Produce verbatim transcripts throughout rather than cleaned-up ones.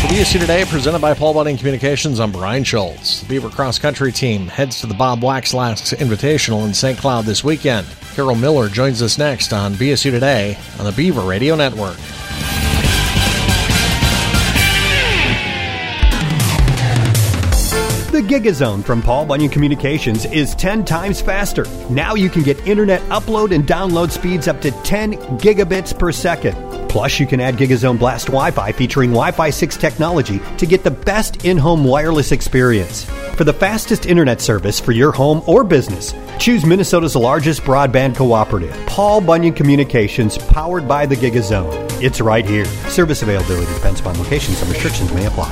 B S U Today, presented by Paul Bunning Communications. I'm Brian Schultz. The Beaver Cross Country team heads to the Bob Waxlax Invitational in Saint Cloud this weekend. Carol Miller joins us next on B S U Today on the Beaver Radio Network. The GigaZone from Paul Bunyan Communications is ten times faster. Now you can get internet upload and download speeds up to ten gigabits per second. Plus, you can add GigaZone Blast Wi-Fi featuring Wi-Fi six technology to get the best in-home wireless experience. For the fastest internet service for your home or business, choose Minnesota's largest broadband cooperative, Paul Bunyan Communications, powered by the GigaZone. It's right here. Service availability depends upon location. Some restrictions may apply.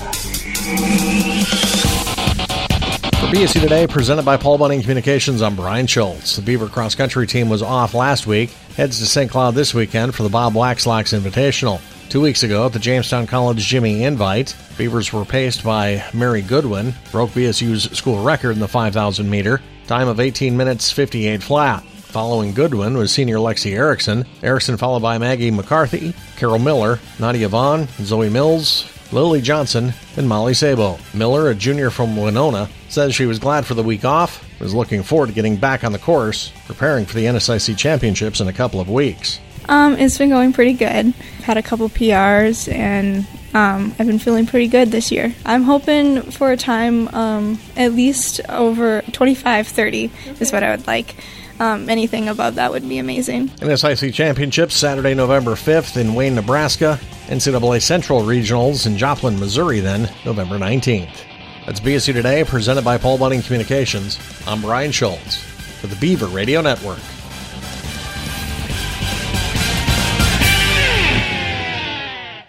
For B S U Today, presented by Paul Bunning Communications, I'm Brian Schultz. The Beaver Cross Country team was off last week, heads to Saint Cloud this weekend for the Bob Waxlax Invitational. Two weeks ago at the Jamestown College Jimmy Invite, Beavers were paced by Mary Goodwin, broke B S U's school record in the five thousand meter, time of eighteen minutes fifty-eight flat. Following Goodwin was senior Lexi Erickson, Erickson followed by Maggie McCarthy, Carol Miller, Nadia Vaughn, Zoe Mills, Lily Johnson, and Molly Sabo. Miller, a junior from Winona, says she was glad for the week off, was looking forward to getting back on the course, preparing for the N S I C Championships in a couple of weeks. Um, it's been going pretty good. I've had a couple P Rs, and um, I've been feeling pretty good this year. I'm hoping for a time um, at least over twenty-five thirty is what I would like. Um, anything above that would be amazing. N S I C Championships Saturday, November fifth in Wayne, Nebraska. N C double A Central Regionals in Joplin, Missouri then, November nineteenth. That's B S U Today, presented by Paul Bunning Communications. I'm Brian Schultz for the Beaver Radio Network.